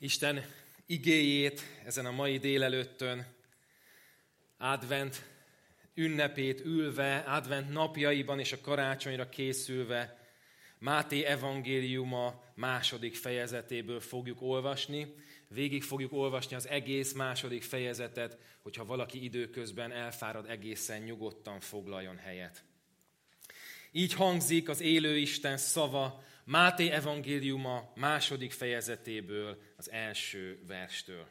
Isten igéjét ezen a mai délelőttön, advent ünnepét ülve, advent napjaiban és a karácsonyra készülve Máté evangéliuma 2. fejezetéből fogjuk olvasni. Végig fogjuk olvasni az egész 2. fejezetet, hogyha valaki időközben elfárad, egészen nyugodtan foglaljon helyet. Így hangzik az élő Isten szava Máté evangéliuma 2. fejezetéből, az első verstől.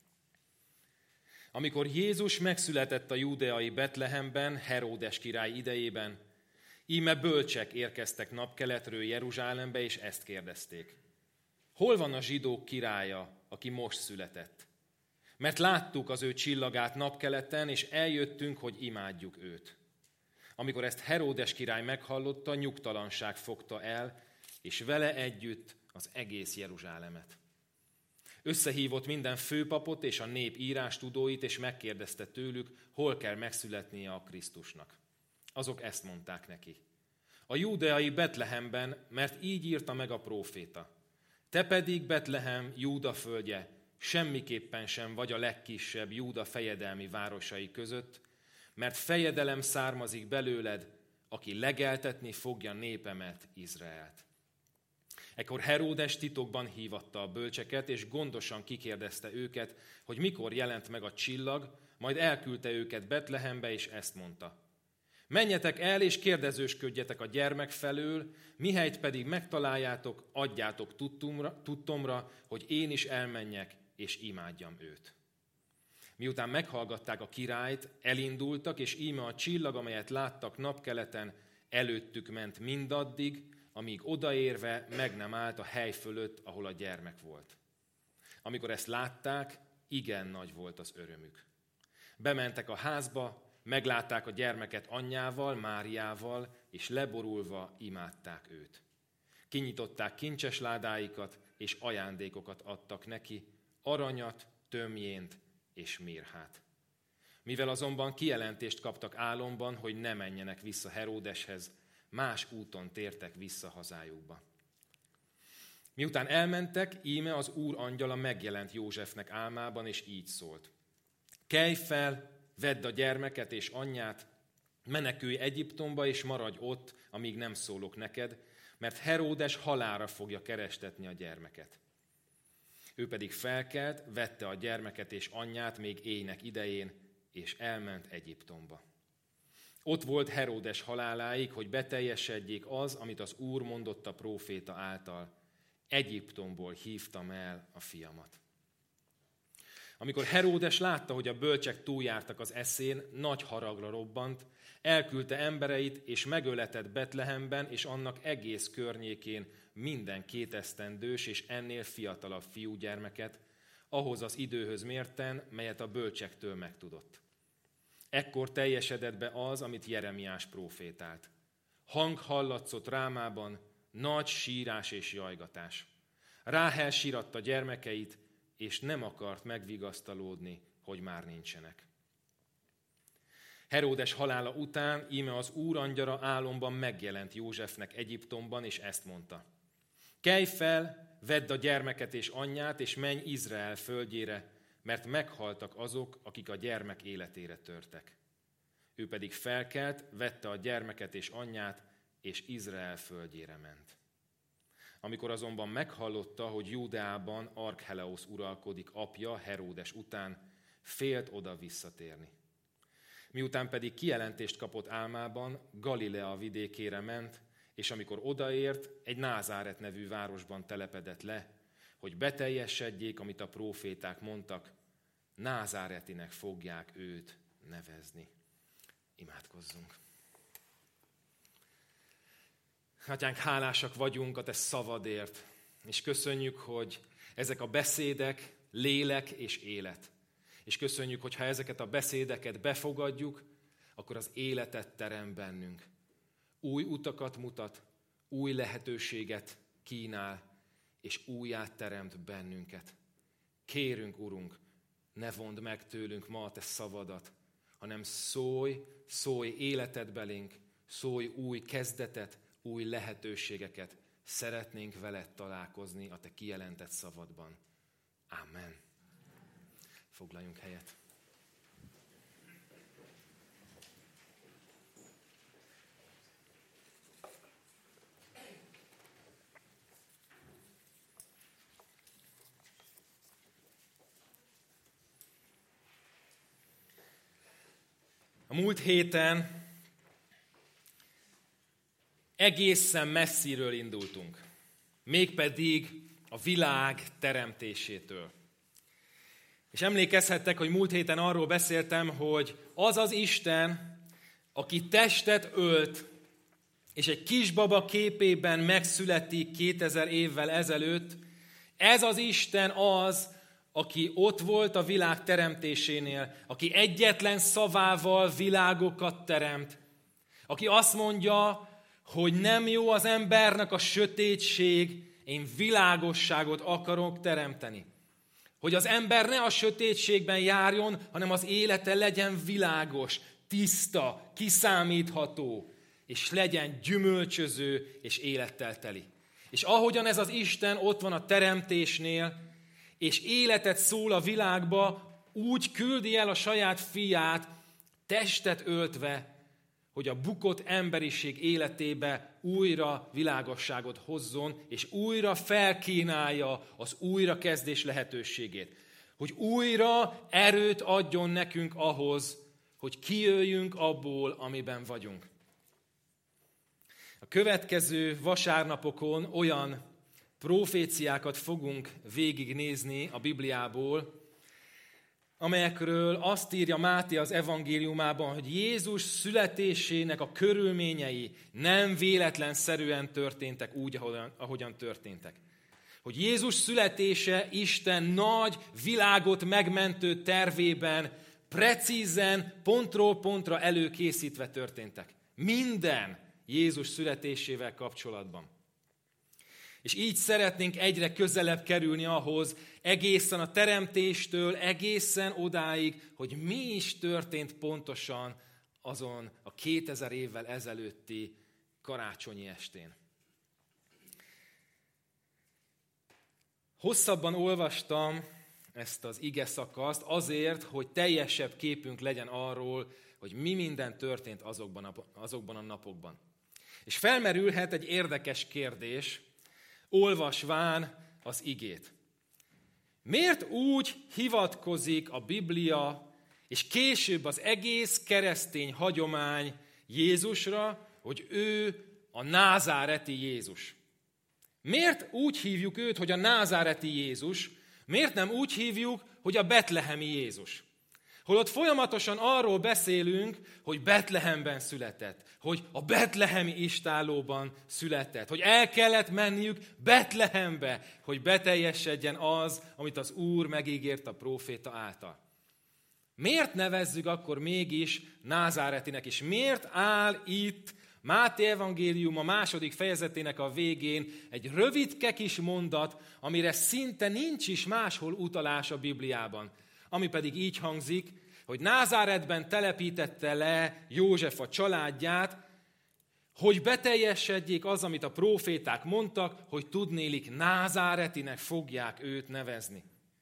Amikor Jézus megszületett a júdeai Betlehemben, Heródes király idejében, íme bölcsek érkeztek napkeletről Jeruzsálembe, és ezt kérdezték: hol van a zsidók királya, aki most született? Mert láttuk az ő csillagát napkeleten, és eljöttünk, hogy imádjuk őt. Amikor ezt Heródes király meghallotta, nyugtalanság fogta el, és vele együtt az egész Jeruzsálemet. Összehívott minden főpapot és a nép írástudóit, és megkérdezte tőlük, hol kell megszületnie a Krisztusnak. Azok ezt mondták neki: a júdeai Betlehemben, mert így írta meg a próféta. Te pedig, Betlehem, Júda földje, semmiképpen sem vagy a legkisebb Júda fejedelmi városai között, mert fejedelem származik belőled, aki legeltetni fogja népemet, Izraelt. Ekkor Heródes titokban hívatta a bölcseket, és gondosan kikérdezte őket, hogy mikor jelent meg a csillag, majd elküldte őket Betlehembe, és ezt mondta: menjetek el, és kérdezősködjetek a gyermek felől, mihelyt pedig megtaláljátok, adjátok tudtomra, hogy én is elmenjek, és imádjam őt. Miután meghallgatták a királyt, elindultak, és íme a csillag, amelyet láttak napkeleten, előttük ment mindaddig, amíg odaérve meg nem állt a hely fölött, ahol a gyermek volt. Amikor ezt látták, igen nagy volt az örömük. Bementek a házba, meglátták a gyermeket anyjával, Máriával, és leborulva imádták őt. Kinyitották kincses ládáikat, és ajándékokat adtak neki, aranyat, tömjént és mirhát. Mivel azonban kijelentést kaptak álomban, hogy ne menjenek vissza Heródeshez, más úton tértek vissza hazájukba. Miután elmentek, íme az Úr angyala megjelent Józsefnek álmában, és így szólt: kelj fel, vedd a gyermeket és anyját, menekülj Egyiptomba, és maradj ott, amíg nem szólok neked, mert Heródes halálra fogja kerestetni a gyermeket. Ő pedig felkelt, vette a gyermeket és anyját még éjnek idején, és elment Egyiptomba. Ott volt Heródes haláláig, hogy beteljesedjék az, amit az Úr mondott a próféta által: Egyiptomból hívtam el a fiamat. Amikor Heródes látta, hogy a bölcsek túljártak az eszén, nagy haragra robbant, elküldte embereit, és megöletett Betlehemben és annak egész környékén minden 2 esztendős és ennél fiatalabb fiúgyermeket, ahhoz az időhöz mérten, melyet a bölcsektől megtudott. Ekkor teljesedett be az, amit Jeremiás prófétált. Hang hallatszott Rámában, nagy sírás és jajgatás. Ráhel síratta gyermekeit, és nem akart megvigasztalódni, hogy már nincsenek. Heródes halála után íme az Úr angyala álomban megjelent Józsefnek Egyiptomban, és ezt mondta: kelj fel, vedd a gyermeket és anyját, és menj Izrael földjére, mert meghaltak azok, akik a gyermek életére törtek. Ő pedig felkelt, vette a gyermeket és anyját, és Izrael földjére ment. Amikor azonban meghallotta, hogy Júdeában Archelaus uralkodik apja Heródes után, félt oda visszatérni. Miután pedig kijelentést kapott álmában, Galilea vidékére ment, és amikor odaért, egy Názáret nevű városban telepedett le, hogy beteljesedjék, amit a próféták mondtak: Názáretinek fogják őt nevezni. Imádkozzunk. Atyánk, hálásak vagyunk a te szavadért, és köszönjük, hogy ezek a beszédek lélek és élet. És köszönjük, hogy ha ezeket a beszédeket befogadjuk, akkor az életet terem bennünk. Új utakat mutat, új lehetőséget kínál, és újjá teremt bennünket. Kérünk, Urunk, ne vondd meg tőlünk ma a te szavadat, hanem szólj életed belénk, szólj új kezdetet, új lehetőségeket. Szeretnénk veled találkozni a te kijelentett szavadban. Amen. Foglaljunk helyet. A múlt héten egészen messziről indultunk, mégpedig a világ teremtésétől. És emlékezhettek, hogy múlt héten arról beszéltem, hogy az az Isten, aki testet ölt, és egy kisbaba képében megszületik 2000 évvel ezelőtt, ez az Isten az, aki ott volt a világ teremtésénél, aki egyetlen szavával világokat teremt, aki azt mondja, hogy nem jó az embernek a sötétség, én világosságot akarok teremteni. Hogy az ember ne a sötétségben járjon, hanem az élete legyen világos, tiszta, kiszámítható, és legyen gyümölcsöző és élettel teli. És ahogyan ez az Isten ott van a teremtésnél, és életet szól a világba, úgy küldi el a saját fiát, testet öltve, hogy a bukott emberiség életébe újra világosságot hozzon, és újra felkínálja az újrakezdés lehetőségét. Hogy újra erőt adjon nekünk ahhoz, hogy kijöjjünk abból, amiben vagyunk. A következő vasárnapokon olyan proféciákat fogunk végignézni a Bibliából, amelyekről azt írja Máté az evangéliumában, hogy Jézus születésének a körülményei nem véletlenszerűen történtek úgy, ahogyan történtek. Hogy Jézus születése Isten nagy világot megmentő tervében precízen, pontról pontra előkészítve történtek. Minden Jézus születésével kapcsolatban. És így szeretnénk egyre közelebb kerülni ahhoz, egészen a teremtéstől, egészen odáig, hogy mi is történt pontosan azon a 2000 évvel ezelőtti karácsonyi estén. Hosszabban olvastam ezt az ige szakaszt azért, hogy teljesebb képünk legyen arról, hogy mi minden történt azokban a napokban. És felmerülhet egy érdekes kérdés, olvasván az igét. Miért úgy hivatkozik a Biblia, és később az egész keresztény hagyomány Jézusra, hogy ő a názáreti Jézus? Miért úgy hívjuk őt, hogy a názáreti Jézus? Miért nem úgy hívjuk, hogy a betlehemi Jézus? Holott folyamatosan arról beszélünk, hogy Betlehemben született, hogy a betlehemi istállóban született, hogy el kellett menniük Betlehembe, hogy beteljesedjen az, amit az Úr megígért a próféta által. Miért nevezzük akkor mégis názáretinek, és miért áll itt Máté evangélium a 2. fejezetének a végén egy rövidke kis mondat, amire szinte nincs is máshol utalás a Bibliában, ami pedig így hangzik, hogy Názáretben telepítette le József a családját, hogy beteljesedjék az, amit a próféták mondtak, hogy tudnélik názáretinek fogják őt nevezni.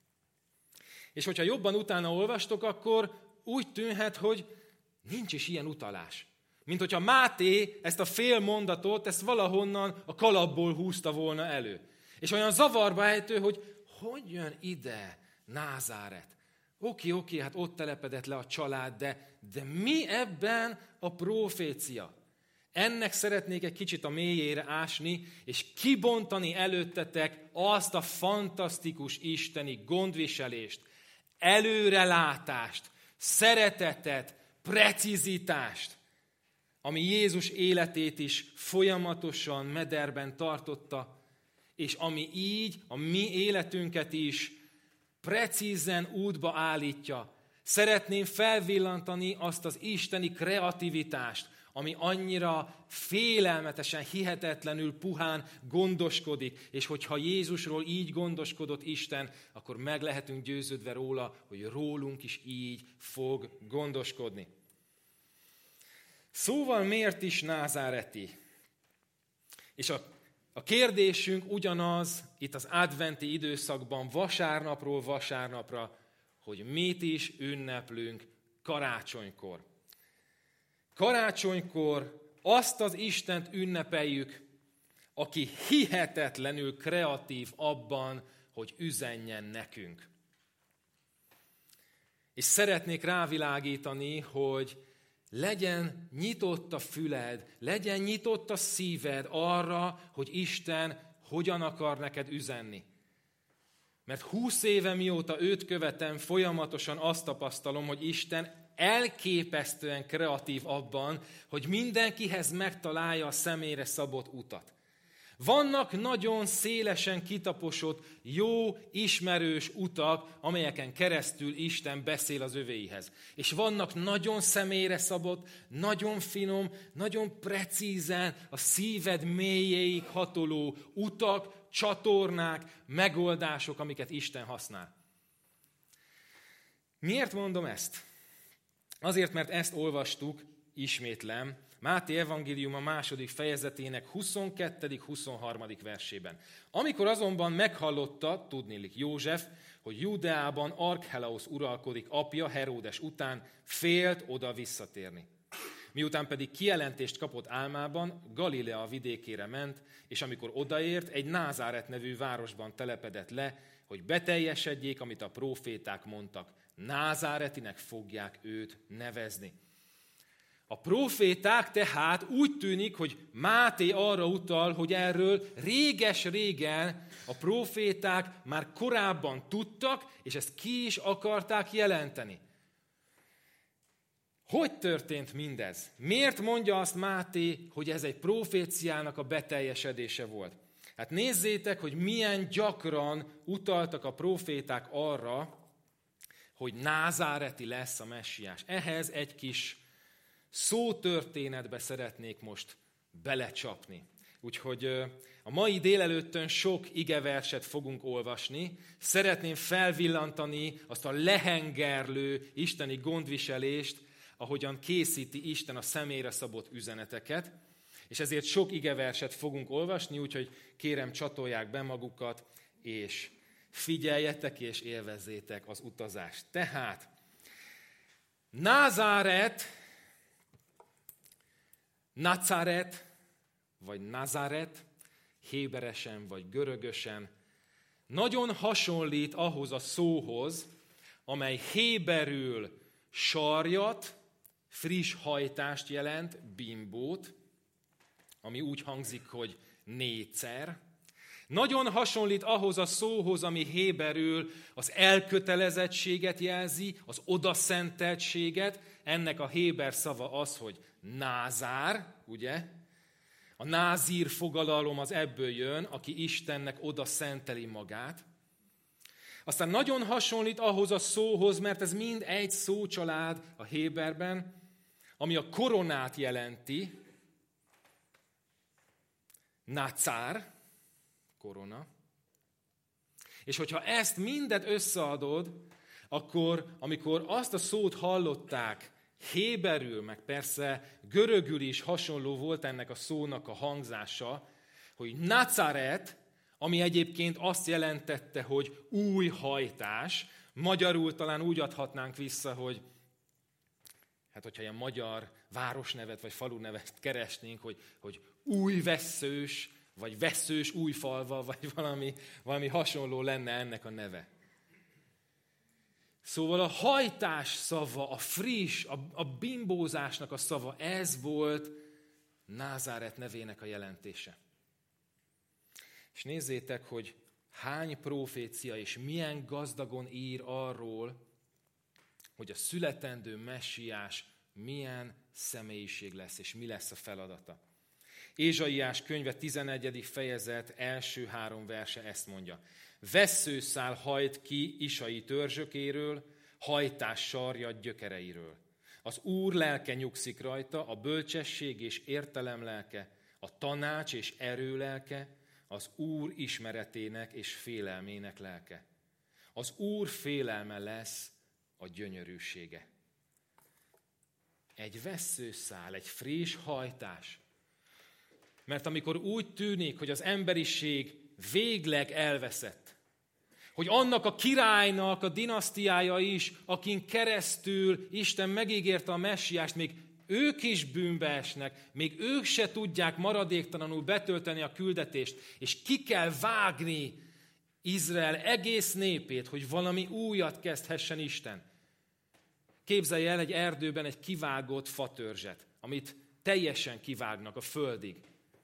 És hogyha jobban utána olvastok, akkor úgy tűnhet, hogy nincs is ilyen utalás. Mint hogyha Máté ezt a fél mondatot, ezt valahonnan a kalapból húzta volna elő. És olyan zavarba ejtő, hogy jön ide Názáret? Oké, hát ott telepedett le a család, de mi ebben a profécia? Ennek szeretnék egy kicsit a mélyére ásni, és kibontani előttetek azt a fantasztikus isteni gondviselést, előrelátást, szeretetet, precizitást, ami Jézus életét is folyamatosan mederben tartotta, és ami így a mi életünket is precízen útba állítja. Szeretném felvillantani azt az isteni kreativitást, ami annyira félelmetesen, hihetetlenül puhán gondoskodik, és hogyha Jézusról így gondoskodott Isten, akkor meg lehetünk győződve róla, hogy rólunk is így fog gondoskodni. Szóval miért is názáreti? És a A kérdésünk ugyanaz itt az adventi időszakban, vasárnapról vasárnapra, hogy mit is ünneplünk karácsonykor. Karácsonykor azt az Istent ünnepeljük, aki hihetetlenül kreatív abban, hogy üzenjen nekünk. És szeretnék rávilágítani, hogy legyen nyitott a füled, legyen nyitott a szíved arra, hogy Isten hogyan akar neked üzenni. Mert 20 éve mióta őt követem, folyamatosan azt tapasztalom, hogy Isten elképesztően kreatív abban, hogy mindenkihez megtalálja a személyre szabott utat. Vannak nagyon szélesen kitaposott, jó, ismerős utak, amelyeken keresztül Isten beszél az övéihez. És vannak nagyon személyre szabott, nagyon finom, nagyon precízen a szíved mélyéig hatoló utak, csatornák, megoldások, amiket Isten használ. Miért mondom ezt? Azért, mert ezt olvastuk, ismétlem, Máté evangéliuma 2. fejezetének 22.-23. versében. Amikor azonban meghallotta, tudniillik József, hogy Júdeában Archelaus uralkodik apja Heródes után, félt oda visszatérni. Miután pedig kijelentést kapott álmában, Galilea vidékére ment, és amikor odaért, egy Názáret nevű városban telepedett le, hogy beteljesedjék, amit a próféták mondtak. Názáretinek fogják őt nevezni. A próféták tehát úgy tűnik, hogy Máté arra utal, hogy erről réges-régen a próféták már korábban tudtak, és ezt ki is akarták jelenteni. Hogy történt mindez? Miért mondja azt Máté, hogy ez egy proféciának a beteljesedése volt? Hát nézzétek, hogy milyen gyakran utaltak a próféták arra, hogy názáreti lesz a messiás. Ehhez egy kis szótörténetbe szeretnék most belecsapni. Úgyhogy a mai délelőttön sok igeverset fogunk olvasni. Szeretném felvillantani azt a lehengerlő isteni gondviselést, ahogyan készíti Isten a személyre szabott üzeneteket. És ezért sok igeverset fogunk olvasni, úgyhogy kérem, csatolják be magukat, és figyeljetek és élvezzétek az utazást. Tehát Nazaret, vagy Nazaret, héberesen vagy görögösen, nagyon hasonlít ahhoz a szóhoz, amely héberül sarjat, friss hajtást jelent, bimbót, ami úgy hangzik, hogy nétszer. Nagyon hasonlít ahhoz a szóhoz, ami héberül az elkötelezettséget jelzi, az odaszenteltséget. Ennek a héber szava az, hogy názár, ugye? A názír fogalom az ebből jön, aki Istennek oda szenteli magát. Aztán nagyon hasonlít ahhoz a szóhoz, mert ez mind egy szócsalád a héberben, ami a koronát jelenti. Nácár, korona. És hogyha ezt mindet összeadod, akkor amikor azt a szót hallották héberül, meg persze görögül is hasonló volt ennek a szónak a hangzása, hogy Nazaret, ami egyébként azt jelentette, hogy új hajtás, magyarul talán úgy adhatnánk vissza, hogy hát hogyha ilyen magyar városnevet vagy falunevet keresnénk, hogy új vesszős, vagy vesszős új falva, vagy valami hasonló lenne ennek a neve. Szóval a hajtás szava, a friss, a bimbózásnak a szava, ez volt Názáret nevének a jelentése. És nézzétek, hogy hány prófécia és milyen gazdagon ír arról, hogy a születendő messiás milyen személyiség lesz, és mi lesz a feladata. Ézsaiás könyve 11. fejezet első 3 verse ezt mondja. Vesszőszál hajt ki Isai törzsökéről, hajtás sarjad gyökereiről. Az Úr lelke nyugszik rajta, a bölcsesség és értelem lelke, a tanács és erő lelke, az Úr ismeretének és félelmének lelke. Az Úr félelme lesz a gyönyörűsége. Egy vesszőszál, egy friss hajtás. Mert amikor úgy tűnik, hogy az emberiség végleg elveszett, hogy annak a királynak a dinasztiája is, akin keresztül Isten megígérte a messiást, még ők is bűnbe esnek, még ők se tudják maradéktalanul betölteni a küldetést, és ki kell vágni Izrael egész népét, hogy valami újat kezdhessen Isten. Képzelj el egy erdőben egy kivágott fatörzset, amit teljesen kivágnak a földig.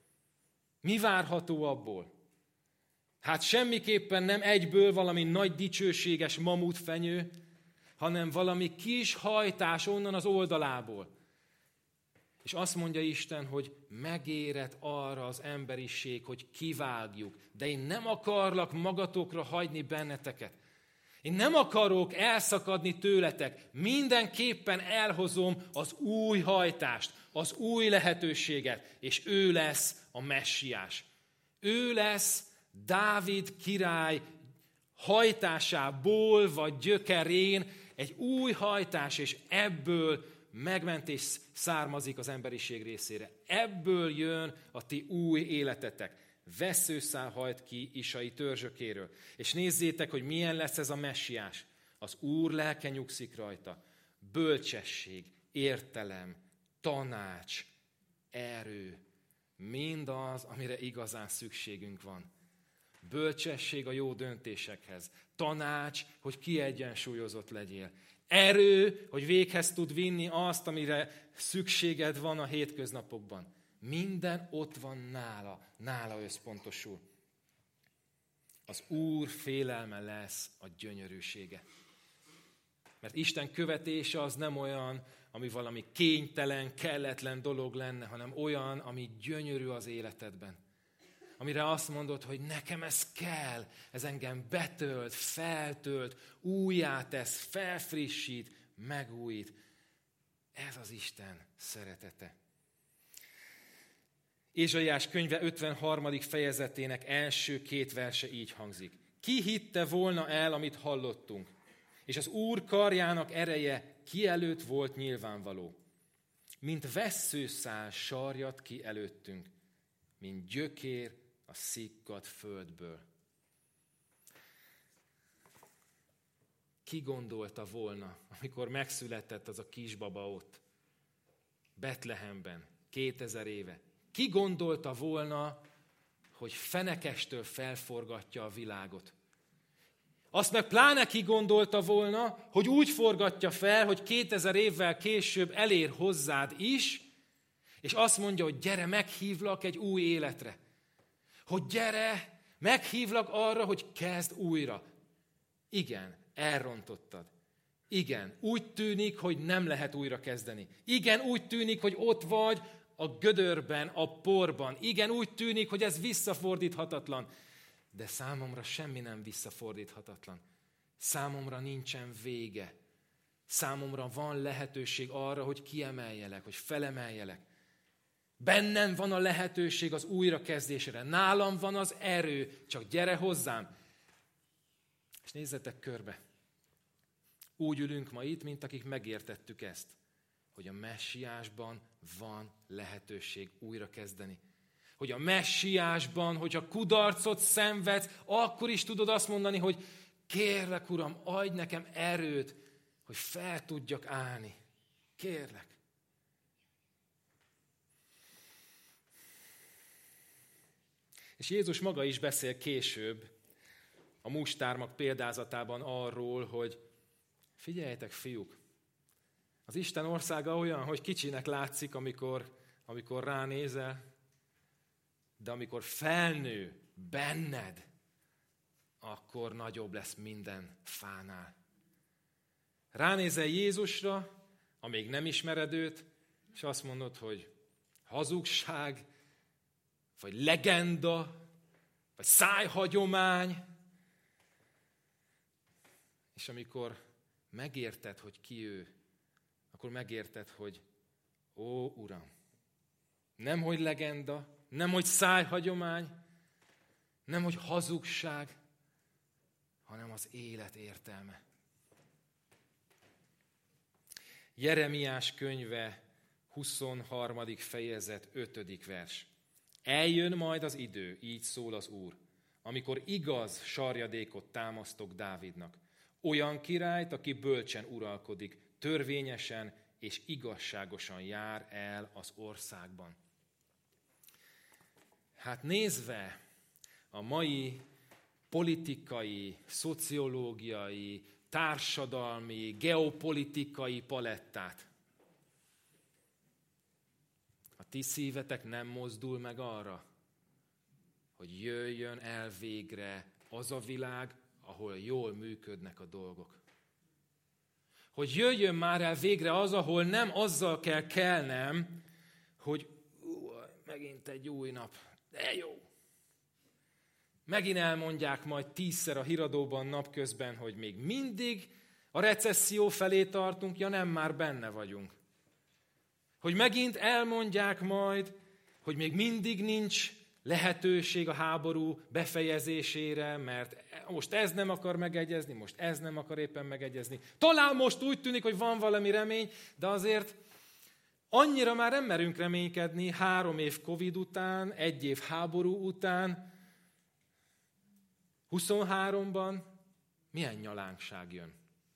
Mi várható abból? Hát semmiképpen nem egyből valami nagy dicsőséges mamutfenyő, hanem valami kis hajtás onnan az oldalából. És azt mondja Isten, hogy megérett arra az emberiség, hogy kivágjuk. De én nem akarlak magatokra hagyni benneteket. Én nem akarok elszakadni tőletek. Mindenképpen elhozom az új hajtást, az új lehetőséget, és ő lesz a messiás. Ő lesz Dávid király hajtásából vagy gyökerén egy új hajtás, és ebből megmentés származik az emberiség részére. Ebből jön a ti új életetek. Vesszőszál hajt ki Isai törzsökéről. És nézzétek, hogy milyen lesz ez a messiás. Az Úr lelke nyugszik rajta. Bölcsesség, értelem, tanács, erő. Mindaz, amire igazán szükségünk van. Bölcsesség a jó döntésekhez. Tanács, hogy kiegyensúlyozott legyél. Erő, hogy véghez tud vinni azt, amire szükséged van a hétköznapokban. Minden ott van nála összpontosul. Az Úr félelme lesz a gyönyörűsége. Mert Isten követése az nem olyan, ami valami kénytelen, kelletlen dolog lenne, hanem olyan, ami gyönyörű az életedben. Amire azt mondod, hogy nekem ez kell, ez engem betölt, feltölt, újjátesz, felfrissít, megújít. Ez az Isten szeretete. Ézsaiás könyve 53. fejezetének első 2 verse így hangzik. Ki hitte volna el, amit hallottunk, és az Úr karjának ereje ki előtt volt nyilvánvaló. Mint vesszőszál sarjad ki előttünk, mint gyökér a szikkadt földből. Ki gondolta volna, amikor megszületett az a kisbaba ott, Betlehemben, 2000 éve? Ki gondolta volna, hogy fenekestől felforgatja a világot? Azt meg pláne ki gondolta volna, hogy úgy forgatja fel, hogy 2000 évvel később elér hozzád is, és azt mondja, hogy gyere, meghívlak egy új életre. Hogy gyere, meghívlak arra, hogy kezd újra. Igen, elrontottad. Igen, úgy tűnik, hogy nem lehet újra kezdeni. Igen, úgy tűnik, hogy ott vagy a gödörben, a porban. Igen, úgy tűnik, hogy ez visszafordíthatatlan. De számomra semmi nem visszafordíthatatlan. Számomra nincsen vége. Számomra van lehetőség arra, hogy kiemeljelek, hogy felemeljelek. Bennem van a lehetőség az újrakezdésre. Nálam van az erő, csak gyere hozzám. És nézzetek körbe. Úgy ülünk ma itt, mint akik megértettük ezt, hogy a messiásban van lehetőség újrakezdeni. Hogy a messiásban, hogyha kudarcot szenvedsz, akkor is tudod azt mondani, hogy kérlek, Uram, adj nekem erőt, hogy fel tudjak állni. Kérlek. És Jézus maga is beszél később a mustármag példázatában arról, hogy figyeljetek, fiúk, az Isten országa olyan, hogy kicsinek látszik, amikor ránézel, de amikor felnő benned, akkor nagyobb lesz minden fánál. Ránézel Jézusra, amíg nem ismered őt, és azt mondod, hogy hazugság, vagy legenda, vagy szájhagyomány, és amikor megérted, hogy ki ő, akkor megérted, hogy ó, Uram, nemhogy legenda, nemhogy szájhagyomány, nemhogy hazugság, hanem az élet értelme. Jeremiás könyve 23. fejezet 5. vers. Eljön majd az idő, így szól az Úr, amikor igaz sarjadékot támasztok Dávidnak. Olyan királyt, aki bölcsen uralkodik, törvényesen és igazságosan jár el az országban. Hát nézve a mai politikai, szociológiai, társadalmi, geopolitikai palettát, a ti szívetek nem mozdul meg arra, hogy jöjjön el végre az a világ, ahol jól működnek a dolgok. Hogy jöjjön már el végre az, ahol nem azzal kell kelnem, hogy megint egy új nap, de jó. Megint elmondják majd 10-szer a híradóban napközben, hogy még mindig a recesszió felé tartunk, ja nem, már benne vagyunk. Hogy megint elmondják majd, hogy még mindig nincs lehetőség a háború befejezésére, mert most ez nem akar megegyezni, most ez nem akar éppen megegyezni. Talán most úgy tűnik, hogy van valami remény, de azért annyira már nem merünk reménykedni 3 év Covid után, 1 év háború után, 23-ban milyen nyalánkság jön.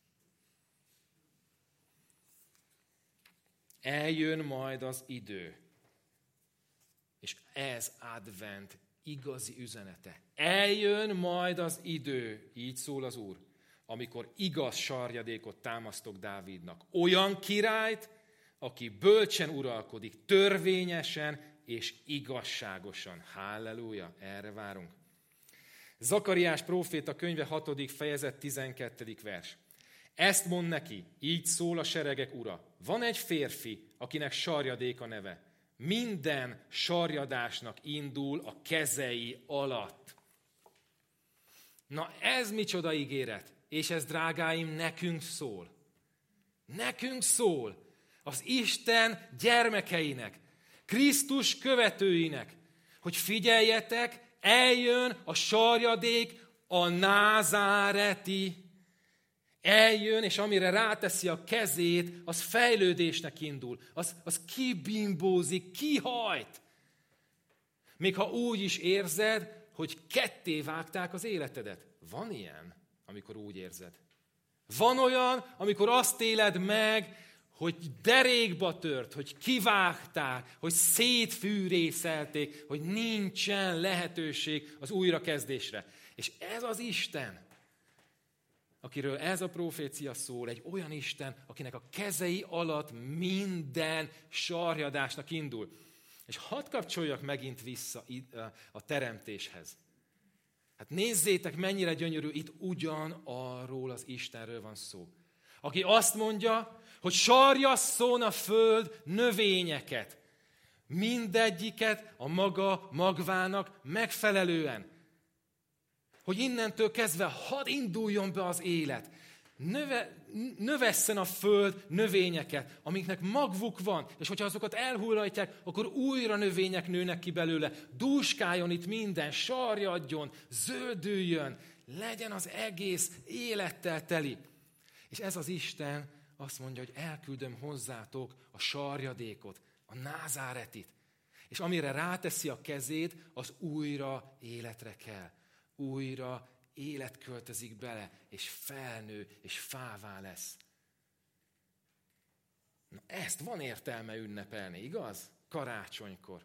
Eljön majd az idő. És ez advent igazi üzenete. Eljön majd az idő, így szól az Úr, amikor igaz sarjadékot támasztok Dávidnak. Olyan királyt, aki bölcsen uralkodik, törvényesen és igazságosan. Halleluja, erre várunk. Zakariás próféta könyve 6. fejezet 12. vers. Ezt mond neki, így szól a seregek ura. Van egy férfi, akinek sarjadék a neve. Minden sarjadásnak indul a kezei alatt. Na ez micsoda ígéret, és ez, drágáim, nekünk szól. Nekünk szól, az Isten gyermekeinek, Krisztus követőinek, hogy figyeljetek, eljön a sarjadék, a názáreti. Eljön, és amire ráteszi a kezét, az fejlődésnek indul. Az kibimbózik, kihajt. Még ha úgy is érzed, hogy ketté vágták az életedet. Van ilyen, amikor úgy érzed. Van olyan, amikor azt éled meg, hogy derékba tört, hogy kivágták, hogy szétfűrészelték, hogy nincsen lehetőség az újrakezdésre. És ez az Isten, akiről ez a profécia szól, egy olyan Isten, akinek a kezei alatt minden sarjadásnak indul. És hadd kapcsoljak megint vissza a teremtéshez. Hát nézzétek, mennyire gyönyörű, itt ugyanarról az Istenről van szó. Aki azt mondja, hogy sarjasszon a föld növényeket, mindegyiket a maga magvának megfelelően. Hogy innentől kezdve hadd induljon be az élet. Növesszen a föld növényeket, amiknek magvuk van, és hogyha azokat elhullajtják, akkor újra növények nőnek ki belőle. Dúskáljon itt minden, sarjadjon, zöldüljön, legyen az egész élettel teli. És ez az Isten azt mondja, hogy elküldöm hozzátok a sarjadékot, a názáretit. És amire ráteszi a kezét, az újra életre kell. Újra élet költözik bele, és felnő, és fává lesz. Na, ezt van értelme ünnepelni, igaz? Karácsonykor.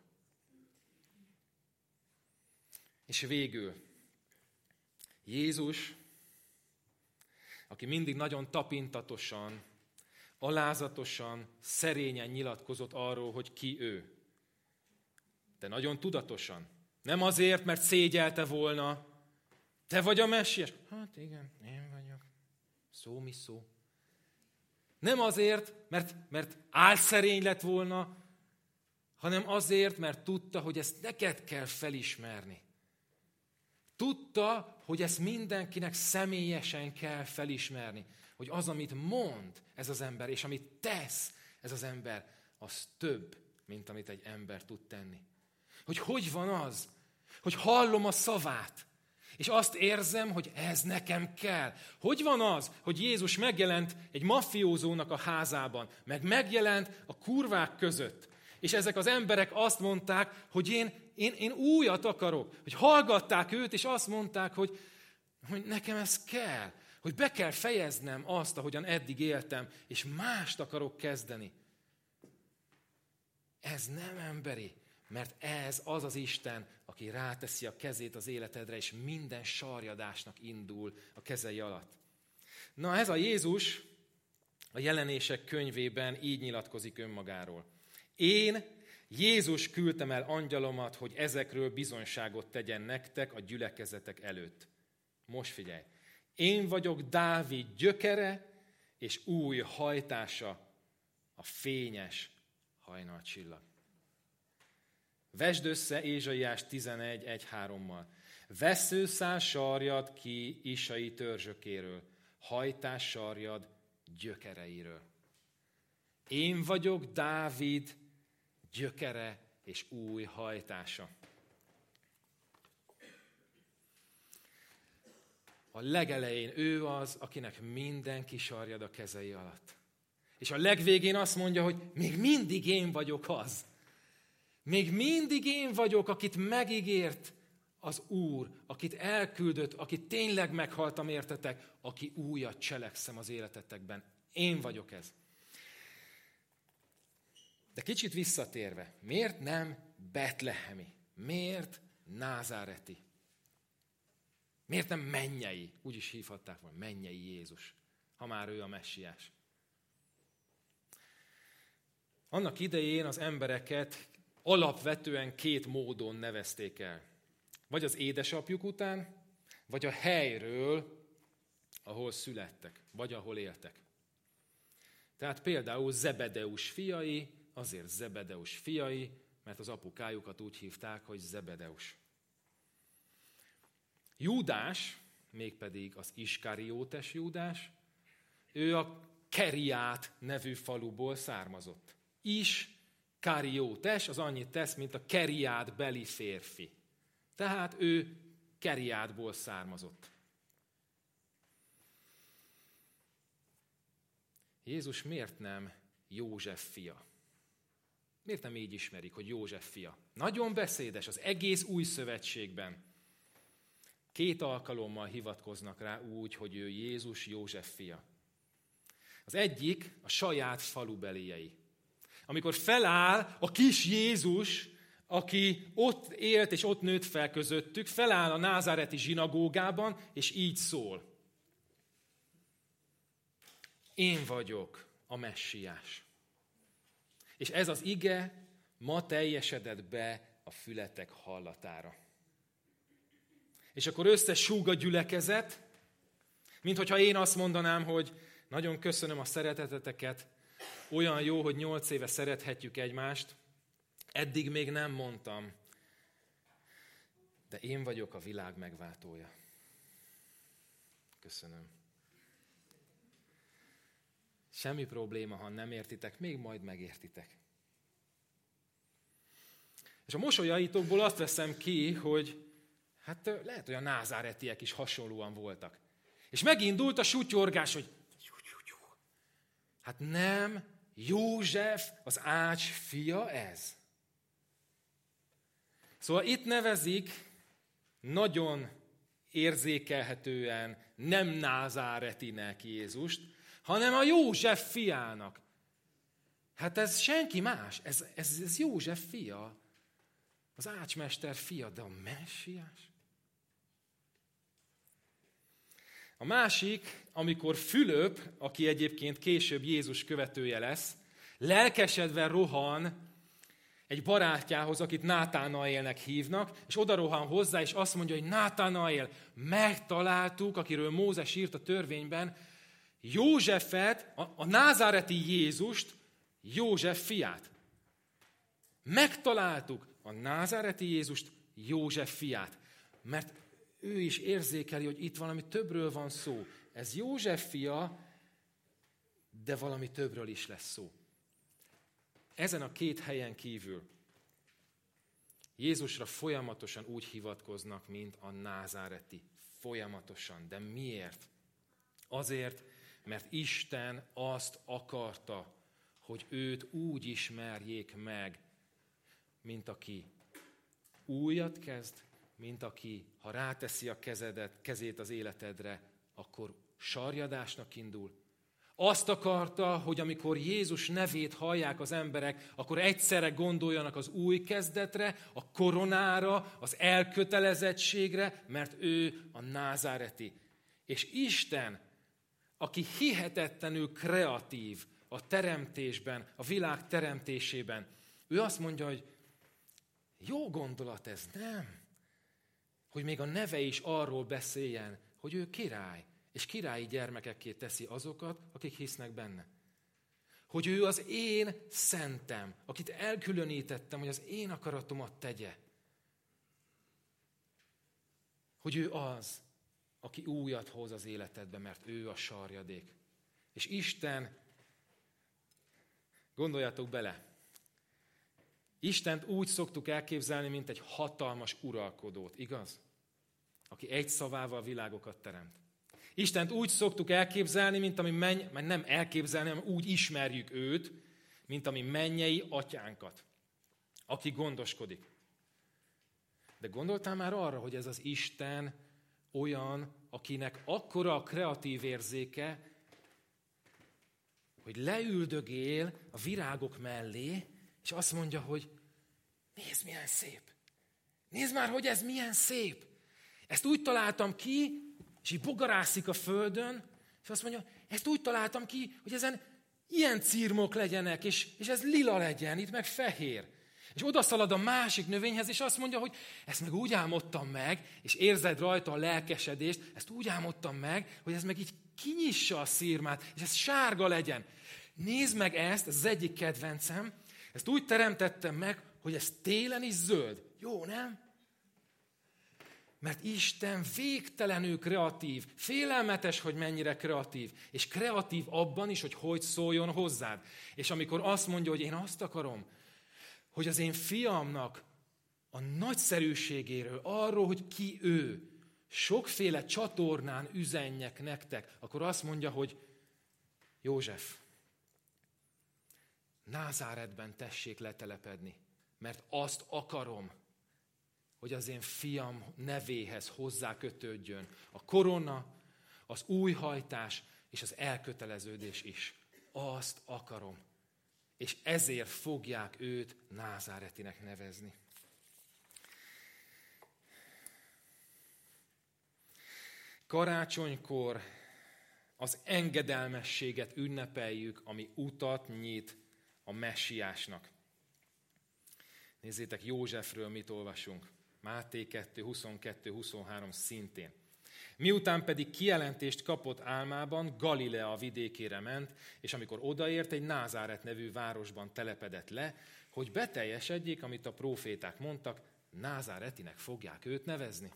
És végül, Jézus, aki mindig nagyon tapintatosan, alázatosan, szerényen nyilatkozott arról, hogy ki ő. De nagyon tudatosan. Nem azért, mert szégyelte volna. Te vagy a messiás? Hát igen, én vagyok. Szó mi szó. Nem azért, mert álszerény lett volna, hanem azért, mert tudta, hogy ezt neked kell felismerni. Tudta, hogy ezt mindenkinek személyesen kell felismerni. Hogy az, amit mond ez az ember, és amit tesz ez az ember, az több, mint amit egy ember tud tenni. Hogy van az, hogy hallom a szavát, és azt érzem, hogy ez nekem kell. Hogy van az, hogy Jézus megjelent egy maffiózónak a házában, meg megjelent a kurvák között, és ezek az emberek azt mondták, hogy én újat akarok. Hogy hallgatták őt, és azt mondták, hogy nekem ez kell. Hogy be kell fejeznem azt, ahogyan eddig éltem, és mást akarok kezdeni. Ez nem emberi, mert ez az az Isten, aki ráteszi a kezét az életedre, és minden sarjadásnak indul a kezei alatt. Na, ez a Jézus a Jelenések könyvében így nyilatkozik önmagáról. Én, Jézus küldtem el angyalomat, hogy ezekről bizonyságot tegyen nektek a gyülekezetek előtt. Most figyelj! Én vagyok Dávid gyökere és új hajtása, a fényes hajnalcsillag. Vesd össze Ézsaiás 11.1.3-mal. Vesszőszál sarjad ki Isai törzsökéről, hajtás sarjad gyökereiről. Én vagyok Dávid gyökere és új hajtása. A legelején ő az, akinek mindenki sarjad a kezei alatt. És a legvégén azt mondja, hogy még mindig én vagyok az. Még mindig én vagyok, akit megígért az Úr, akit elküldött, akit tényleg meghaltam értetek, aki újat cselekszem az életetekben. Én vagyok ez. De kicsit visszatérve, miért nem betlehemi? Miért názáreti? Miért nem mennyei? Úgy is hívhatták volna, mennyei Jézus, ha már ő a messiás. Annak idején az embereket alapvetően két módon nevezték el. Vagy az édesapjuk után, vagy a helyről, ahol születtek, vagy ahol éltek. Tehát például Zebedeus fiai, azért Zebedeus fiai, mert az apukájukat úgy hívták, hogy Zebedeus. Júdás, mégpedig az Iskariótes Júdás, ő a Keriát nevű faluból származott. Iskariótes, az annyit tesz, mint a Keriát beli férfi. Tehát ő Keriátból származott. Jézus miért nem József fia? Miért nem így ismerik, hogy József fia? Nagyon beszédes az egész új szövetségben. 2 alkalommal hivatkoznak rá úgy, hogy ő Jézus József fia. Az egyik a saját falubeliei. Amikor feláll a kis Jézus, aki ott élt és ott nőtt fel közöttük, feláll a názáreti zsinagógában, és így szól. Én vagyok a messiás. És ez az ige ma teljesedett be a fületek hallatára. És akkor összesúg a gyülekezet, mint hogyha én azt mondanám, hogy nagyon köszönöm a szereteteteket, olyan jó, hogy 8 éve szerethetjük egymást, eddig még nem mondtam, de én vagyok a világ megváltója. Köszönöm. Semmi probléma, ha nem értitek, még majd megértitek. És a mosolyaitokból azt veszem ki, hogy hát lehet, hogy a názáretiek is hasonlóan voltak. És megindult a sutyorgás, hogy hát nem József az Ács fia ez? Szóval itt nevezik nagyon érzékelhetően nem názáretinek Jézust, hanem a József fiának. Hát ez senki más, ez József fia, az ácsmester fia, de a messiás? A másik, amikor Fülöp, aki egyébként később Jézus követője lesz, lelkesedve rohan egy barátjához, akit Nátánaélnek hívnak, és oda rohan hozzá, és azt mondja, hogy Nátánaél, megtaláltuk, akiről Mózes írt a törvényben, Józsefet, a názáreti Jézust, József fiát. Megtaláltuk a názáreti Jézust, József fiát. Mert ő is érzékeli, hogy itt valami többről van szó. Ez József fia, de valami többről is lesz szó. Ezen a 2 helyen kívül Jézusra folyamatosan úgy hivatkoznak, mint a názáreti. Folyamatosan. De miért? Azért, mert Isten azt akarta, hogy őt úgy ismerjék meg, mint aki újat kezd, mint aki, ha ráteszi a kezét az életedre, akkor sarjadásnak indul. Azt akarta, hogy amikor Jézus nevét hallják az emberek, akkor egyszerre gondoljanak az új kezdetre, a koronára, az elkötelezettségre, mert ő a názáreti. És Isten, aki hihetetlenül kreatív a teremtésben, a világ teremtésében, ő azt mondja, hogy jó gondolat ez, nem? Hogy még a neve is arról beszéljen, hogy ő király, és királyi gyermekekké teszi azokat, akik hisznek benne. Hogy ő az én szentem, akit elkülönítettem, hogy az én akaratomat tegye. Hogy ő az, aki újat hoz az életedbe, mert ő a sarjadék. És Isten, gondoljatok bele, Istent úgy szoktuk elképzelni, mint egy hatalmas uralkodót, igaz? Aki egy szavával világokat teremt. Istent úgy szoktuk elképzelni, mint ami nem elképzelni, hanem úgy ismerjük őt, mint ami mennyei atyánkat, aki gondoskodik. De gondoltál már arra, hogy ez az Isten olyan, akinek akkora a kreatív érzéke, hogy leüldögél a virágok mellé, és azt mondja, hogy nézd, milyen szép. Nézd már, hogy ez milyen szép. Ezt úgy találtam ki, és így bogarászik a földön, és azt mondja, ezt úgy találtam ki, hogy ezen ilyen cirmok legyenek, és ez lila legyen, itt meg fehér. És odaszalad a másik növényhez, és azt mondja, hogy ezt meg úgy álmodtam meg, és érzed rajta a lelkesedést, ezt úgy álmodtam meg, hogy ez meg így kinyissa a szirmát, és ez sárga legyen. Nézd meg ezt, ez az egyik kedvencem, ezt úgy teremtettem meg, hogy ez télen is zöld. Jó, nem? Mert Isten végtelenül kreatív, félelmetes, hogy mennyire kreatív, és kreatív abban is, hogy szóljon hozzád. És amikor azt mondja, hogy én azt akarom, hogy az én fiamnak a nagyszerűségéről, arról, hogy ki ő, sokféle csatornán üzenjek nektek, akkor azt mondja, hogy József, Názáretben tessék letelepedni, mert azt akarom, hogy az én fiam nevéhez hozzákötődjön a korona, az újhajtás és az elköteleződés is. Azt akarom. És ezért fogják őt názáretinek nevezni. Karácsonykor az engedelmességet ünnepeljük, ami utat nyit a messiásnak. Nézzétek, Józsefről mit olvasunk. Máté 2, 22, 23 szintén. Miután pedig kijelentést kapott álmában, Galilea vidékére ment, és amikor odaért, egy Názáret nevű városban telepedett le, hogy beteljesedjék, amit a próféták mondtak, názáretinek fogják őt nevezni.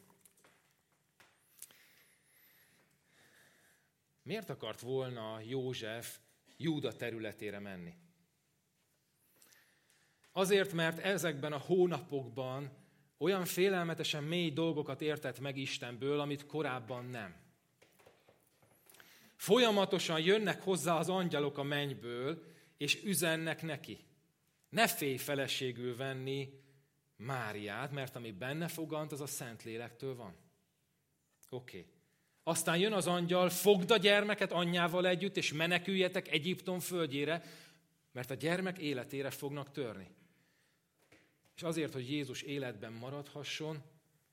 Miért akart volna József Júda területére menni? Azért, mert ezekben a hónapokban olyan félelmetesen mély dolgokat értett meg Istenből, amit korábban nem. Folyamatosan jönnek hozzá az angyalok a mennyből, és üzennek neki. Ne félj feleségül venni Máriát, mert ami benne fogant, az a Szentlélektől van. Oké. Aztán jön az angyal, fogd a gyermeket anyjával együtt, és meneküljetek Egyiptom földjére, mert a gyermek életére fognak törni. És azért, hogy Jézus életben maradhasson,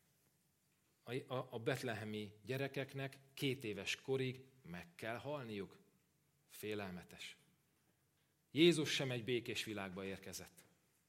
a betlehemi gyerekeknek 2 éves korig meg kell halniuk. Félelmetes. Jézus sem egy békés világba érkezett.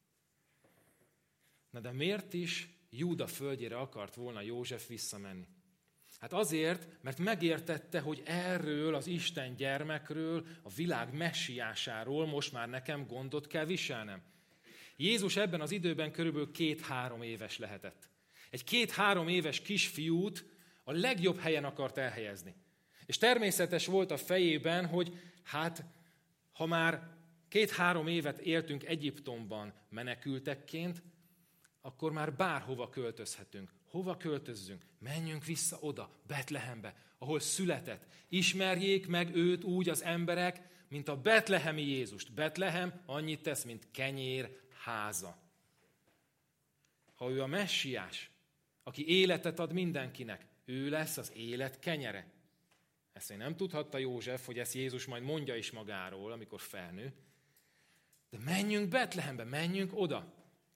Na de miért is Júda földjére akart volna József visszamenni? Hát azért, mert megértette, hogy erről az Isten gyermekről, a világ messiásáról most már nekem gondot kell viselnem. Jézus ebben az időben körülbelül 2-3 éves lehetett. Egy 2-3 éves kisfiút a legjobb helyen akart elhelyezni. És természetes volt a fejében, hogy hát, ha már 2-3 évet éltünk Egyiptomban menekültekként, akkor már bárhova költözhetünk. Hova költözzünk? Menjünk vissza oda, Betlehembe, ahol született. Ismerjék meg őt úgy az emberek, mint a betlehemi Jézust. Betlehem annyit tesz, mint kenyér háza. ha ő a messiás, aki életet ad mindenkinek, ő lesz az élet kenyere. Ezt nem tudhatta József, hogy ezt Jézus majd mondja is magáról, amikor felnő. De menjünk Betlehembe, menjünk oda.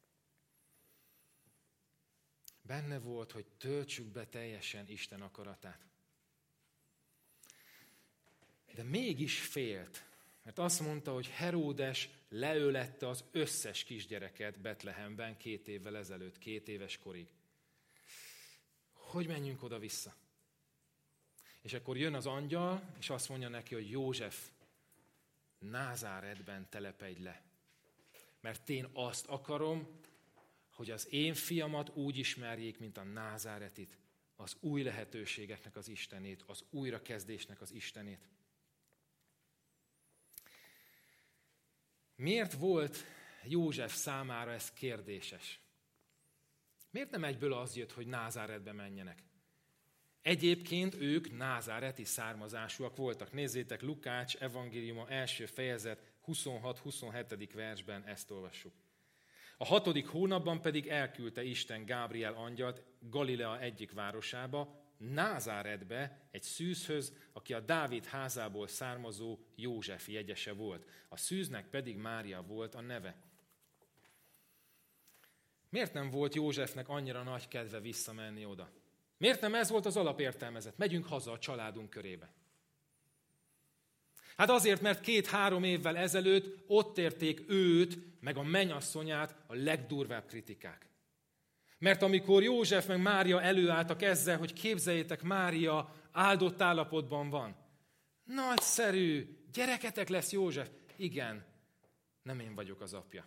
Benne volt, hogy töltsük be teljesen Isten akaratát. De mégis félt, mert azt mondta, hogy Heródes leölette az összes kisgyereket Betlehemben 2 évvel ezelőtt, 2 éves korig. Hogy menjünk oda-vissza? És akkor jön az angyal, és azt mondja neki, hogy József, Názáretben telepedj le. Mert én azt akarom, hogy az én fiamat úgy ismerjék, mint a Názáretit, az új lehetőségeknek az Istenét, az újrakezdésnek az Istenét. Miért volt József számára ez kérdéses? Miért nem egyből az jött, hogy Názáretbe menjenek? Egyébként ők názáreti származásúak voltak. Nézzétek, Lukács evangéliuma 1. fejezet 26-27. versben ezt olvassuk. A 6. hónapban pedig elküldte Isten Gábriel angyalt Galilea egyik városába, Názáretbe, egy szűzhöz, aki a Dávid házából származó József jegyese volt. A szűznek pedig Mária volt a neve. Miért nem volt Józsefnek annyira nagy kedve visszamenni oda? Miért nem ez volt az alapértelmezet? Megyünk haza a családunk körébe. Hát azért, mert 2-3 évvel ezelőtt ott érték őt, meg a mennyasszonyát a legdurvább kritikák. Mert amikor József meg Mária előálltak ezzel, hogy képzeljétek, Mária áldott állapotban van. Nagyszerű, gyereketek lesz József. Igen, nem én vagyok az apja.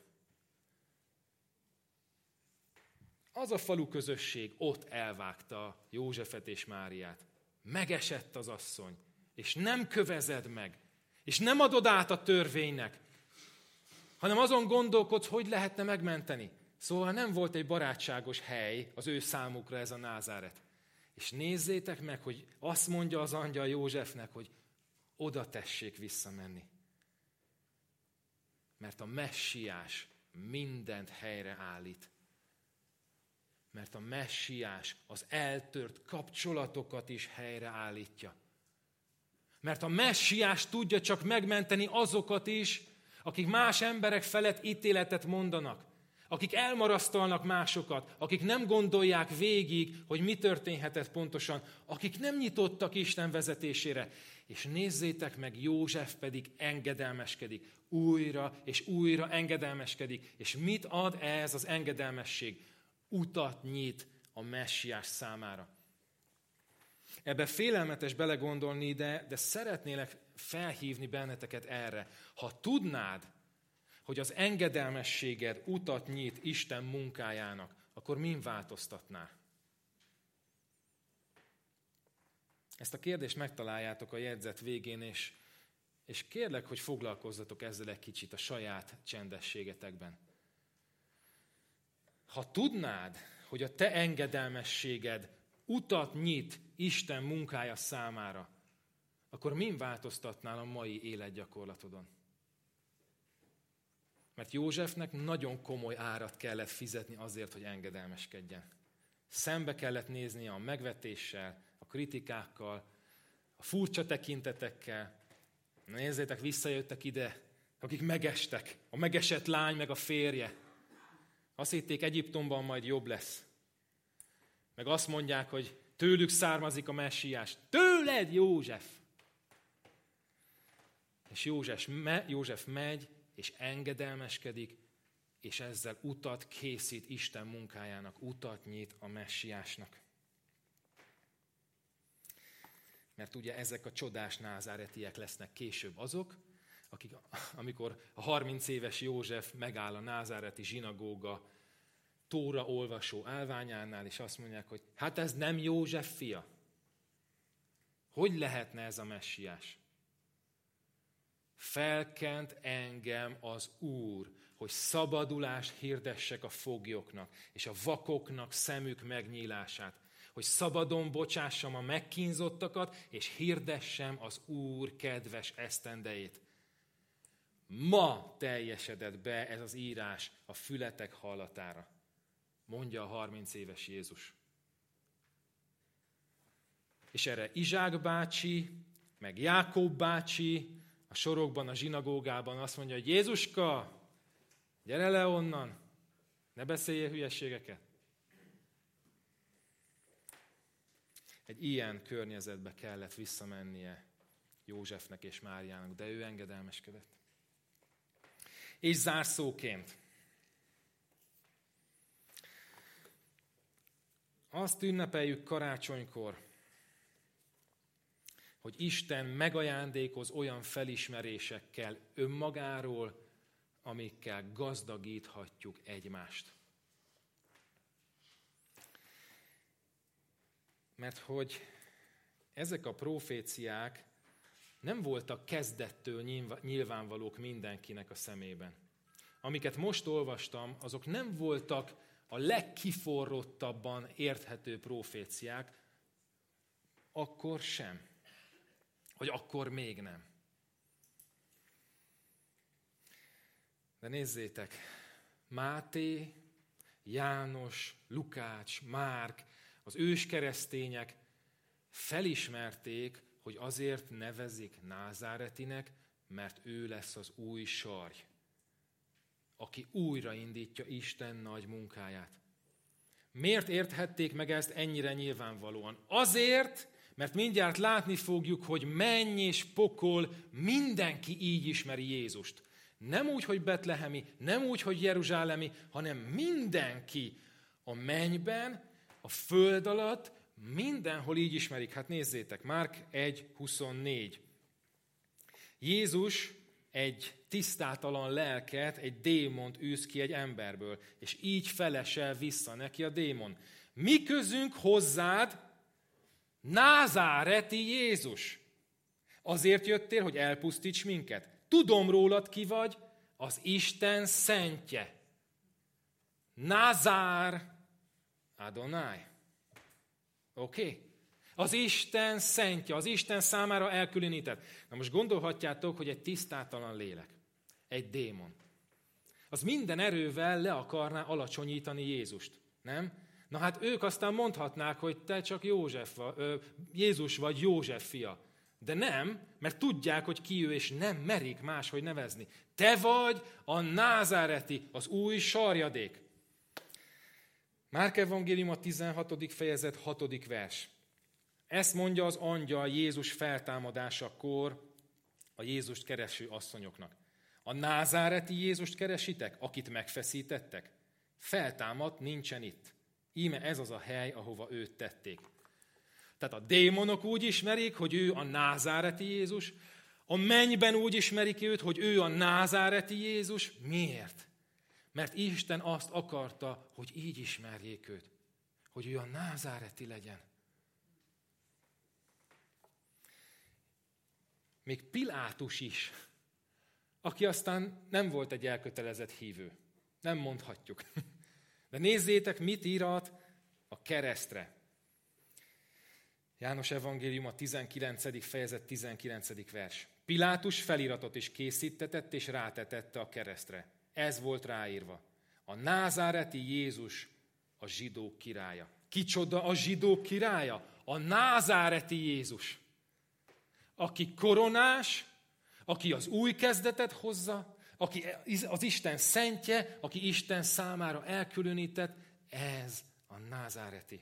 Az a falu közösség ott elvágta Józsefet és Máriát. Megesett az asszony, és nem kövezed meg, és nem adod át a törvénynek, hanem azon gondolkodsz, hogy lehetne megmenteni. Szóval nem volt egy barátságos hely az ő számukra ez a Názáret. És nézzétek meg, hogy azt mondja az angyal Józsefnek, hogy oda tessék visszamenni. Mert a messiás mindent helyre állít. Mert a messiás az eltört kapcsolatokat is helyreállítja. Mert a messiás tudja csak megmenteni azokat is, akik más emberek felett ítéletet mondanak, akik elmarasztalnak másokat, akik nem gondolják végig, hogy mi történhetett pontosan, akik nem nyitottak Isten vezetésére. És nézzétek meg, József pedig engedelmeskedik. Újra és újra engedelmeskedik. És mit ad ez az engedelmesség? Utat nyit a messiás számára. Ebbe félelmetes belegondolni, de szeretnélek felhívni benneteket erre. Ha tudnád, hogy az engedelmességed utat nyit Isten munkájának, akkor min változtatnál? Ezt a kérdést megtaláljátok a jegyzet végén, és kérlek, hogy foglalkozzatok ezzel egy kicsit a saját csendességetekben. Ha tudnád, hogy a te engedelmességed utat nyit Isten munkája számára, akkor min változtatnál a mai életgyakorlatodon? Mert Józsefnek nagyon komoly árat kellett fizetni azért, hogy engedelmeskedjen. Szembe kellett néznie a megvetéssel, a kritikákkal, a furcsa tekintetekkel. Nézzétek, visszajöttek ide, akik megestek. A megesett lány meg a férje. Azt hitték, Egyiptomban majd jobb lesz. Meg azt mondják, hogy tőlük származik a messiás. Tőled, József! És József megy, és engedelmeskedik, és ezzel utat készít Isten munkájának, utat nyit a messiásnak. Mert ugye ezek a csodás názáretiek lesznek később azok, akik, amikor a 30 éves József megáll a názáreti zsinagóga tóra olvasó állványánál, és azt mondják, hogy hát ez nem József fia. Hogy lehetne ez a messiás? Felkent engem az Úr, hogy szabadulást hirdessek a foglyoknak, és a vakoknak szemük megnyílását, hogy szabadon bocsássam a megkínzottakat, és hirdessem az Úr kedves esztendejét. Ma teljesedett be ez az írás a fületek hallatára. mondja a 30 éves Jézus. És erre Izsák bácsi, meg Jákob bácsi a sorokban, a zsinagógában azt mondja, hogy Jézuska, gyere le onnan, ne beszéljél hülyeségeket. Egy ilyen környezetbe kellett visszamennie Józsefnek és Máriának, de ő engedelmeskedett. És zárszóként. Azt ünnepeljük karácsonykor, hogy Isten megajándékoz olyan felismerésekkel önmagáról, amikkel gazdagíthatjuk egymást. Mert hogy ezek a proféciák nem voltak kezdettől nyilvánvalók mindenkinek a szemében. Amiket most olvastam, azok nem voltak a legkiforrottabban érthető proféciák, akkor sem. Vagy akkor még nem. De nézzétek, Máté, János, Lukács, Márk, az őskeresztények felismerték, hogy azért nevezik názáretinek, mert ő lesz az új sarj, aki újraindítja Isten nagy munkáját. Miért érthették meg ezt ennyire nyilvánvalóan? Azért, mert mindjárt látni fogjuk, hogy menny és pokol, mindenki így ismeri Jézust. Nem úgy, hogy betlehemi, nem úgy, hogy jeruzsálemi, hanem mindenki a mennyben, a föld alatt, mindenhol így ismerik. Hát nézzétek, Márk 1.24. Jézus egy tisztátalan lelket, egy démont űz ki egy emberből, és így felesel vissza neki a démon. Mi közünk hozzád, názáreti Jézus? Azért jöttél, hogy elpusztíts minket? Tudom rólad, ki vagy, az Isten szentje. Názár Adonai. Oké? Az Isten szentje, az Isten számára elkülönített. Na most gondolhatjátok, hogy egy tisztátalan lélek, egy démon, az minden erővel le akarná alacsonyítani Jézust, nem? Na hát ők aztán mondhatnák, hogy te csak Jézus vagy József fia. De nem, mert tudják, hogy ki ő, és nem merik máshogy nevezni. Te vagy a názáreti, az új sarjadék. Márk evangélium a 16. fejezet 6. vers. Ezt mondja az angyal Jézus feltámadásakor a Jézust kereső asszonyoknak. A názáreti Jézust keresitek, akit megfeszítettek? Feltámadt, nincsen itt. Íme ez az a hely, ahova őt tették. Tehát a démonok úgy ismerik, hogy ő a názáreti Jézus, a mennyben úgy ismerik őt, hogy ő a názáreti Jézus. Miért? Mert Isten azt akarta, hogy így ismerjék őt, hogy ő a názáreti legyen. Még Pilátus is, aki aztán nem volt egy elkötelezett hívő. Nem mondhatjuk. De nézzétek, mit írat a keresztre. János evangélium a 19. fejezet 19. vers. Pilátus feliratot is készítetett és rátetette a keresztre. Ez volt ráírva. A názáreti Jézus a zsidók királya. Kicsoda a zsidók királya? A názáreti Jézus. Aki koronás, aki az új kezdetet hozza, aki az Isten szentje, aki Isten számára elkülönített, ez a názáreti.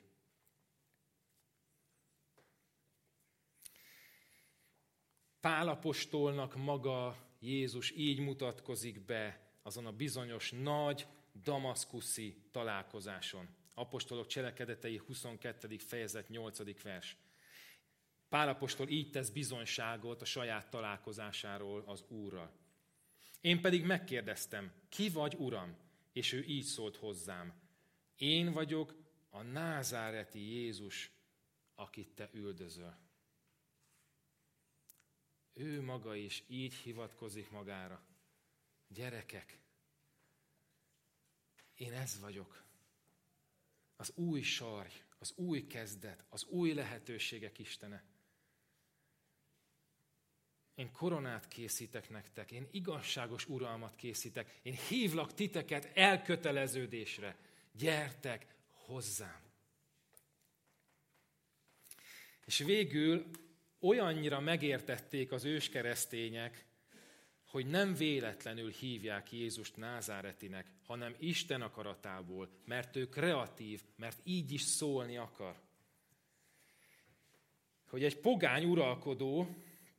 Pál apostolnak maga Jézus így mutatkozik be azon a bizonyos nagy damaszkuszi találkozáson. Apostolok cselekedetei 22. fejezet 8. vers. Pál apostol így tesz bizonyságot a saját találkozásáról az Úrral. Én pedig megkérdeztem, ki vagy, Uram? És ő így szólt hozzám. Én vagyok a názáreti Jézus, akit te üldözöl. Ő maga is így hivatkozik magára. Gyerekek, én ez vagyok. Az új sarj, az új kezdet, az új lehetőségek Istene. Én koronát készítek nektek, én igazságos uralmat készítek, én hívlak titeket elköteleződésre. Gyertek hozzám. És végül olyannyira megértették az őskeresztények, hogy nem véletlenül hívják Jézust názáretinek, hanem Isten akaratából, mert ő kreatív, mert így is szólni akar. Hogy egy pogány uralkodó,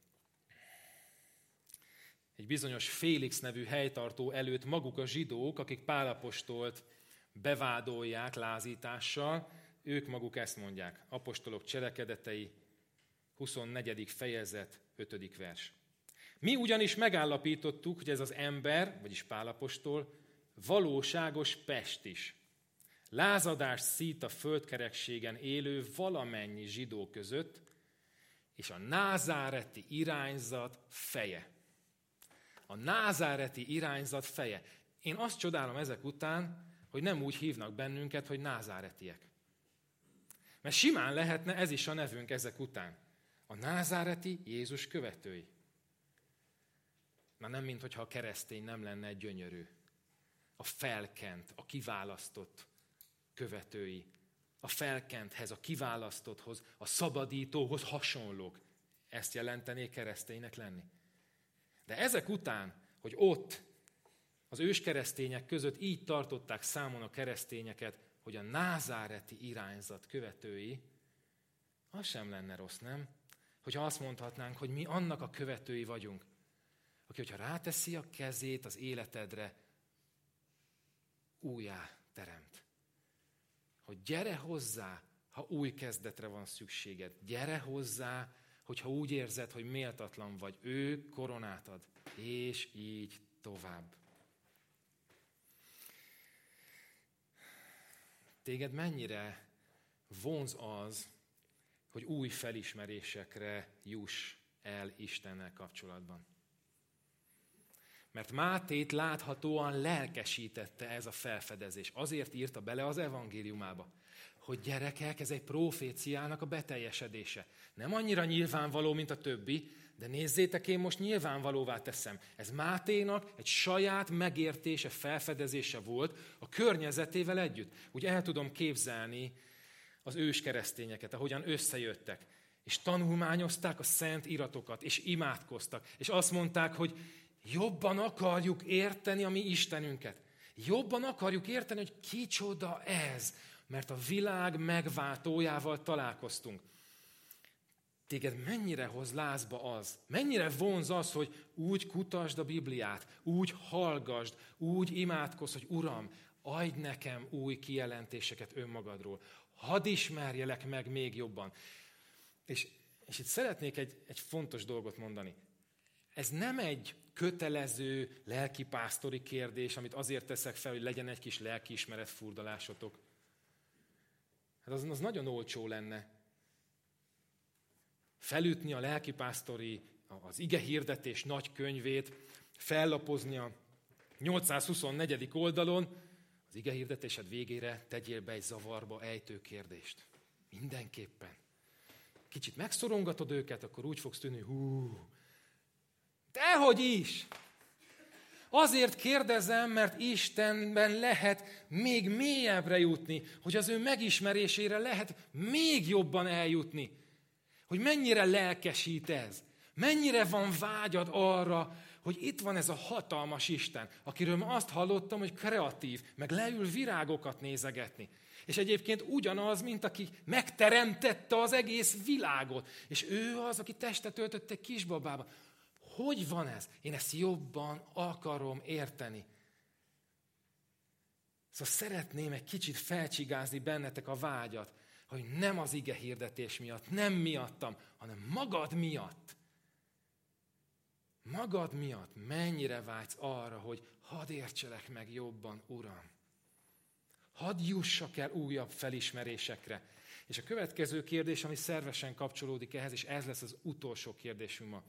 egy bizonyos Félix nevű helytartó előtt maguk a zsidók, akik Pál apostolt bevádolják lázítással, ők maguk ezt mondják. Apostolok cselekedetei, 24. fejezet, 5. vers. Mi ugyanis megállapítottuk, hogy ez az ember, vagyis Pál apostol, valóságos pestis. Lázadást szít a földkerekségen élő valamennyi zsidó között, és a názáreti irányzat feje. A názáreti irányzat feje. Én azt csodálom ezek után, hogy nem úgy hívnak bennünket, hogy názáretiek. Mert simán lehetne ez is a nevünk ezek után. A názáreti Jézus követői. Na nem, minthogyha a keresztény nem lenne egy gyönyörű. A felkent, a kiválasztott követői. A felkenthez, a kiválasztotthoz, a szabadítóhoz hasonlók. Ezt jelentené kereszténynek lenni. De ezek után, hogy ott az őskeresztények között így tartották számon a keresztényeket, hogy a názáreti irányzat követői, az sem lenne rossz, nem? Hogyha azt mondhatnánk, hogy mi annak a követői vagyunk, aki, hogyha ráteszi a kezét az életedre, újjá teremt. Hogy gyere hozzá, ha új kezdetre van szükséged. Gyere hozzá, hogyha úgy érzed, hogy méltatlan vagy. Ő koronát ad. És így tovább. Téged mennyire vonz az, hogy új felismerésekre juss el Istennel kapcsolatban? Mert Mátét láthatóan lelkesítette ez a felfedezés. Azért írta bele az evangéliumába, hogy gyerekek, ez egy proféciának a beteljesedése. Nem annyira nyilvánvaló, mint a többi, de nézzétek, én most nyilvánvalóvá teszem. Ez Máténak egy saját megértése, felfedezése volt a környezetével együtt. Úgy el tudom képzelni az őskeresztényeket, ahogyan összejöttek, és tanulmányozták a szent iratokat, és imádkoztak, és azt mondták, hogy jobban akarjuk érteni a mi Istenünket. Jobban akarjuk érteni, hogy kicsoda ez, mert a világ megváltójával találkoztunk. Téged mennyire hoz lázba az, mennyire vonz az, hogy úgy kutasd a Bibliát, úgy hallgasd, úgy imádkozz, hogy Uram, adj nekem új kijelentéseket önmagadról. Hadd ismerjelek meg még jobban. És itt szeretnék egy fontos dolgot mondani. Ez nem egy kötelező lelkipásztori kérdés, amit azért teszek fel, hogy legyen egy kis lelkiismeret furdalásotok. Hát az nagyon olcsó lenne. Felütni a lelkipásztori, az igehirdetés nagy könyvét, fellapozni a 824. oldalon, az igehirdetésed végére tegyél be egy zavarba ejtő kérdést. Mindenképpen. Kicsit megszorongatod őket, akkor úgy fogsz tűnni, dehogy is! Azért kérdezem, mert Istenben lehet még mélyebbre jutni, hogy az ő megismerésére lehet még jobban eljutni. Hogy mennyire lelkesít ez. Mennyire van vágyad arra, hogy itt van ez a hatalmas Isten, akiről ma azt hallottam, hogy kreatív, meg leül virágokat nézegetni. És egyébként ugyanaz, mint aki megteremtette az egész világot. És ő az, aki testet öltött egy kisbabába. Hogy van ez? Én ezt jobban akarom érteni. Szóval szeretném egy kicsit felcsigázni bennetek a vágyat, hogy nem az ige hirdetés miatt, nem miattam, hanem magad miatt. Magad miatt mennyire vágysz arra, hogy hadd értselek meg jobban, Uram. Hadd jussak el újabb felismerésekre. És a következő kérdés, ami szervesen kapcsolódik ehhez, és ez lesz az utolsó kérdésünk ma.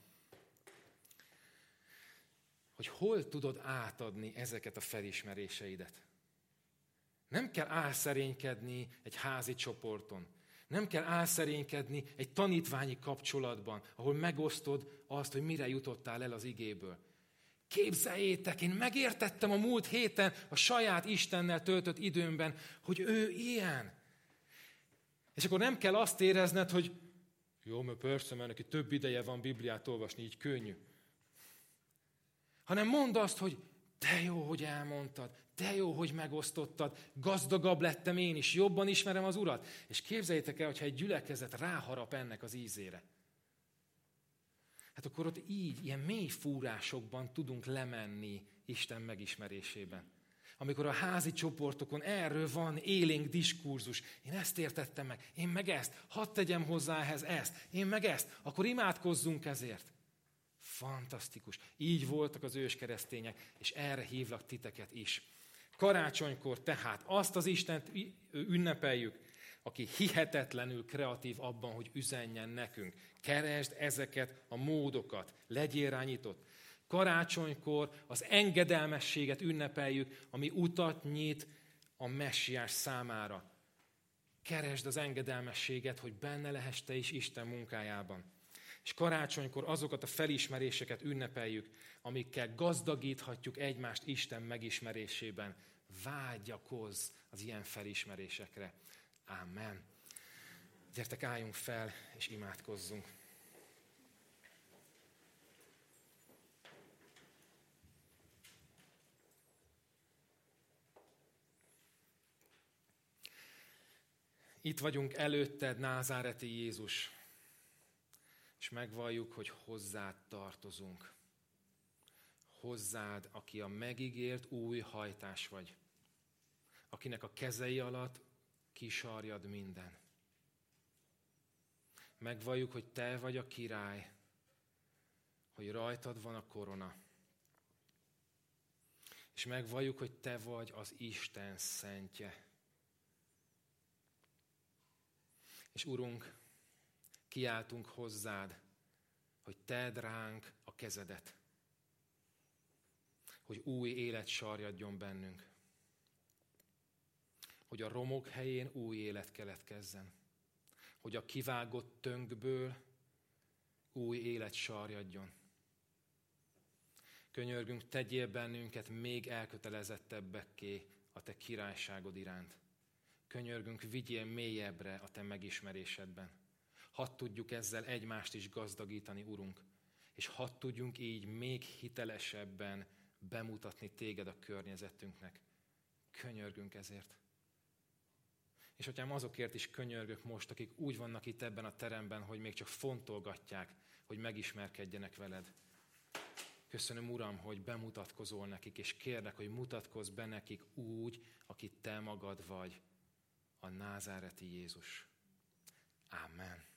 Hogy hol tudod átadni ezeket a felismeréseidet. Nem kell álszerénykedni egy házi csoporton. Nem kell álszerénykedni egy tanítványi kapcsolatban, ahol megosztod azt, hogy mire jutottál el az igéből. Képzeljétek, én megértettem a múlt héten a saját Istennel töltött időmben, hogy ő ilyen. És akkor nem kell azt érezned, hogy jó, mert persze, mert neki több ideje van Bibliát olvasni, így könnyű. Hanem mondd azt, hogy de jó, hogy elmondtad, de jó, hogy megosztottad, gazdagabb lettem én is, jobban ismerem az Urat. És képzeljétek el, hogyha egy gyülekezet ráharap ennek az ízére. Hát akkor ott így, ilyen mély fúrásokban tudunk lemenni Isten megismerésében. Amikor a házi csoportokon erről van élénk diskurzus, én ezt értettem meg, én meg ezt, hadd tegyem hozzá ehhez ezt, én meg ezt, akkor imádkozzunk ezért. Fantasztikus. Így voltak az őskeresztények, és erre hívlak titeket is. Karácsonykor tehát azt az Istent ünnepeljük, aki hihetetlenül kreatív abban, hogy üzenjen nekünk. Keresd ezeket a módokat, legyél rá nyitott. Karácsonykor az engedelmességet ünnepeljük, ami utat nyit a messiás számára. Keresd az engedelmességet, hogy benne lehess te is Isten munkájában. És karácsonykor azokat a felismeréseket ünnepeljük, amikkel gazdagíthatjuk egymást Isten megismerésében. Vágyakozz az ilyen felismerésekre. Ámen. Gyertek, álljunk fel, és imádkozzunk. Itt vagyunk előtted, názáreti Jézus, és megvalljuk, hogy hozzád tartozunk. Hozzád, aki a megígért új hajtás vagy, akinek a kezei alatt kisarjad minden. Megvalljuk, hogy te vagy a király, hogy rajtad van a korona. És megvalljuk, hogy te vagy az Isten szentje. És Urunk, kiáltunk hozzád, hogy tedd ránk a kezedet, hogy új élet sarjadjon bennünk, hogy a romok helyén új élet keletkezzen, hogy a kivágott tönkből új élet sarjadjon. Könyörgünk, tegyél bennünket még elkötelezettebbekké a te királyságod iránt. Könyörgünk, vigyél mélyebbre a te megismerésedben. Hadd tudjuk ezzel egymást is gazdagítani, Urunk, és hadd tudjunk így még hitelesebben bemutatni téged a környezetünknek. Könyörgünk ezért. És Atyám, azokért is könyörgök most, akik úgy vannak itt ebben a teremben, hogy még csak fontolgatják, hogy megismerkedjenek veled. Köszönöm, Uram, hogy bemutatkozol nekik, és kérlek, hogy mutatkozz be nekik úgy, aki te magad vagy, a názáreti Jézus. Ámen.